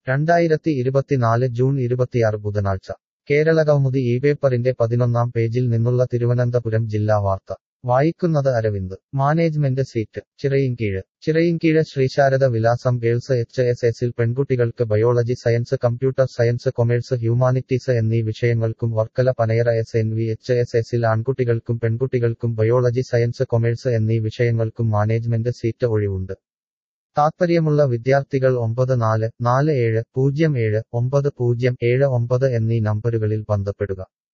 2024 June 26 ബുധനാഴ്ച കേരളകൗമുദി ഇപേപ്പറിന്റെ 11-ാം പേജിൽ നിന്നുള്ള തിരുവനന്തപുരം ജില്ലാ വാർത്ത വായിക്കുന്നത് Aravind. Management seat Chirayinkeezhu Sreesarada Vilasam girls HSSൽ പെൺകുട്ടികൾക്ക് biology science computer science commerce humanities എന്നീ വിഷയങ്ങൾക്കും വർക്കല പനയറ SNVHSSൽ ആൺകുട്ടികൾക്കും പെൺകുട്ടികൾക്കും ബയോളജി സയൻസ് കൊമേഴ്സ് എന്നീ വിഷയങ്ങൾക്കും മാനേജ്മെന്റ് സീറ്റ് ഒഴിവുണ്ട്. താത്പര്യമുള്ള വിദ്യാർത്ഥികൾ 9447079079 എന്നീ നമ്പരുകളിൽ ബന്ധപ്പെടുക.